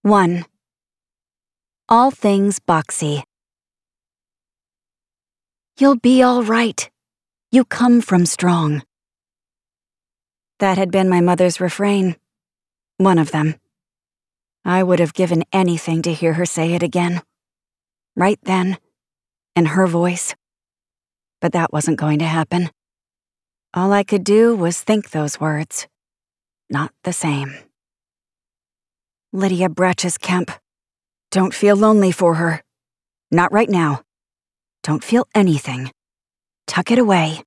1. All things boxy. You'll be all right. You come from strong. That had been my mother's refrain. One of them. I would have given anything to hear her say it again. Right then, in her voice. But that wasn't going to happen. All I could do was think those words. Not the same. Lydia Bratches-Kemp. Don't feel lonely for her. Not right now. Don't feel anything. Tuck it away.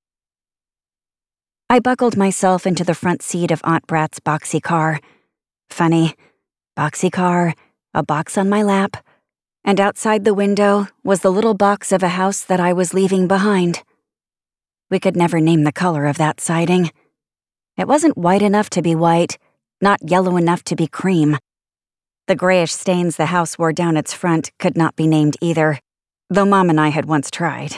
I buckled myself into the front seat of Aunt Brat's boxy car. Funny, boxy car, a box on my lap, and outside the window was the little box of a house that I was leaving behind. We could never name the color of that siding. It wasn't white enough to be white, not yellow enough to be cream. The grayish stains the house wore down its front could not be named either, though Mom and I had once tried.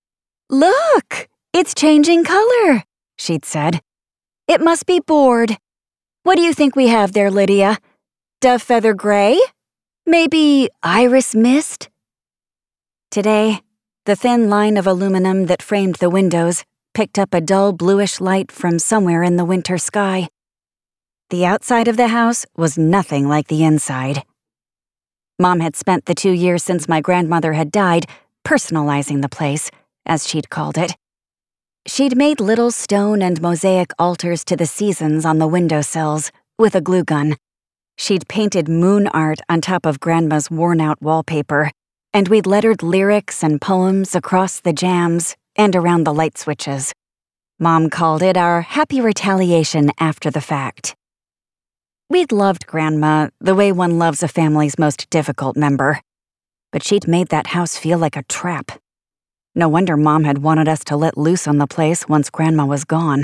"Look, it's changing color," she'd said. "It must be board. What do you think we have there, Lydia? Dove feather gray? Maybe iris mist?" Today, the thin line of aluminum that framed the windows picked up a dull bluish light from somewhere in the winter sky. The outside of the house was nothing like the inside. Mom had spent the 2 years since my grandmother had died personalizing the place, as she'd called it. She'd made little stone and mosaic altars to the seasons on the windowsills with a glue gun. She'd painted moon art on top of Grandma's worn-out wallpaper, and we'd lettered lyrics and poems across the jambs and around the light switches. Mom called it our happy retaliation after the fact. We'd loved Grandma the way one loves a family's most difficult member, but she'd made that house feel like a trap. No wonder Mom had wanted us to let loose on the place once Grandma was gone.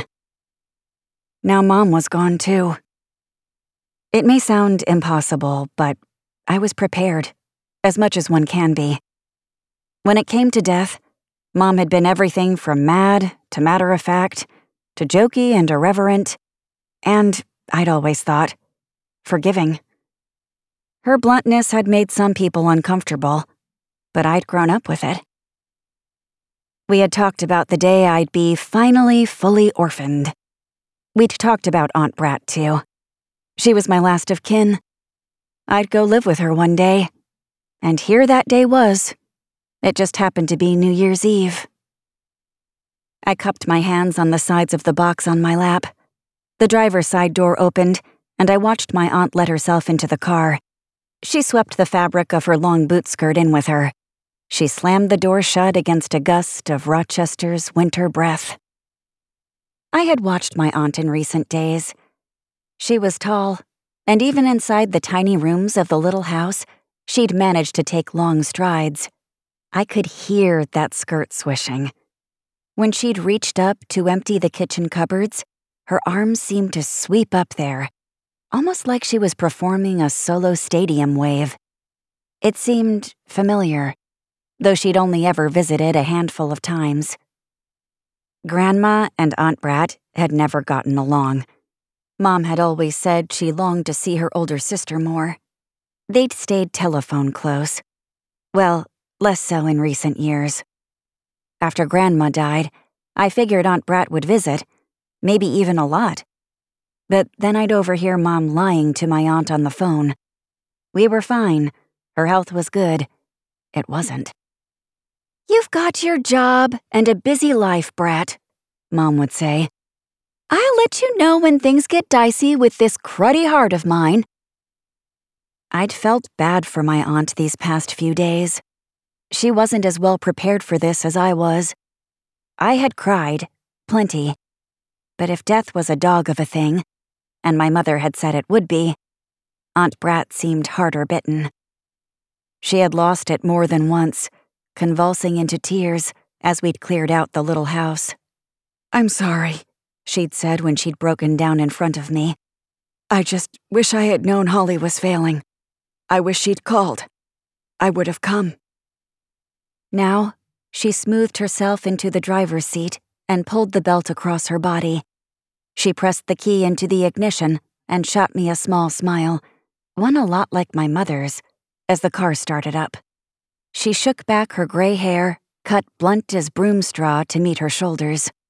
Now Mom was gone too. It may sound impossible, but I was prepared, as much as one can be. When it came to death, Mom had been everything from mad to matter-of-fact, to jokey and irreverent, and, I'd always thought, forgiving. Her bluntness had made some people uncomfortable, but I'd grown up with it. We had talked about the day I'd be finally fully orphaned. We'd talked about Aunt Brat, too. She was my last of kin. I'd go live with her one day, and here that day was. It just happened to be New Year's Eve. I cupped my hands on the sides of the box on my lap. The driver's side door opened, and I watched my aunt let herself into the car. She swept the fabric of her long boot skirt in with her. She slammed the door shut against a gust of Rochester's winter breath. I had watched my aunt in recent days. She was tall, and even inside the tiny rooms of the little house, she'd managed to take long strides. I could hear that skirt swishing. When she'd reached up to empty the kitchen cupboards, her arms seemed to sweep up there, almost like she was performing a solo stadium wave. It seemed familiar, though she'd only ever visited a handful of times. Grandma and Aunt Brat had never gotten along. Mom had always said she longed to see her older sister more. They'd stayed telephone close. Well, less so in recent years. After Grandma died, I figured Aunt Brat would visit, maybe even a lot. But then I'd overhear Mom lying to my aunt on the phone. We were fine. Her health was good. It wasn't. "You've got your job and a busy life, Brat," Mom would say. "I'll let you know when things get dicey with this cruddy heart of mine." I'd felt bad for my aunt these past few days. She wasn't as well prepared for this as I was. I had cried, plenty. But if death was a dog of a thing, and my mother had said it would be, Aunt Brat seemed harder bitten. She had lost it more than once, convulsing into tears as we'd cleared out the little house. "I'm sorry," she'd said when she'd broken down in front of me. "I just wish I had known Holly was failing. I wish she'd called. I would have come." Now, she smoothed herself into the driver's seat and pulled the belt across her body. She pressed the key into the ignition and shot me a small smile, one a lot like my mother's, as the car started up. She shook back her gray hair, cut blunt as broom straw to meet her shoulders.